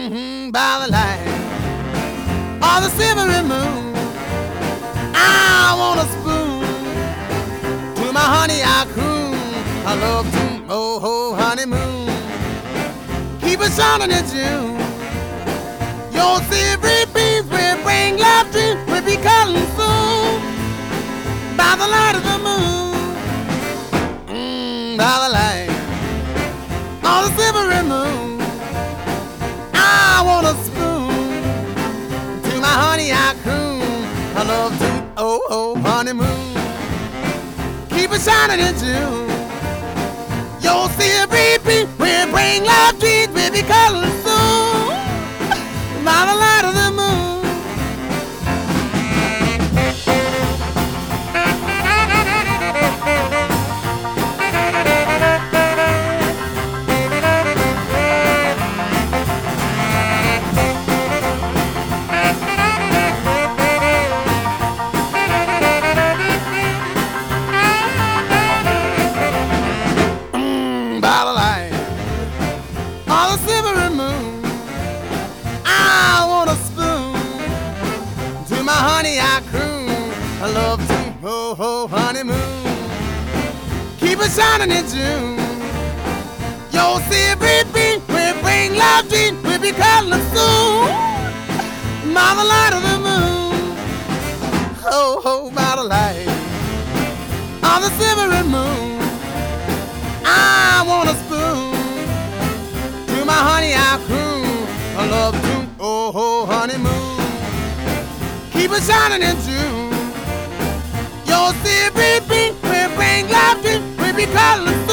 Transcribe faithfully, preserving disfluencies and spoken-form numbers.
Mm-hmm, by the light of the silvery moon, I want a spoon. To my honey I croon, I love to, oh, oh, honeymoon. Keep it shining in June. Your silvery beams will bring love dreams. We'll be cuddling soon by the light of the moon. Mm, by the light of the silvery moon, I want a spoon. To my honey I croon, I love to, oh, oh, honeymoon. Keep it shining in June. Your silvery beams will bring love dreams. We'll be cuddling soon by the light of the moon. Mm, by the light of the silvery moon, I want a spoon. To my honey I croon, I love to, oh, oh, honeymoon. Keep it shining in June. Your silvery beam will bring love dreams. We'll be cuddling soon by the light of the moon. Oh, oh, by the light of the silvery moon, I want a spoon. To my honey I croon, I love to, oh, oh, honeymoon. Keep it shining in June. Your silvery beam will bring love dreams. We'll be cuddling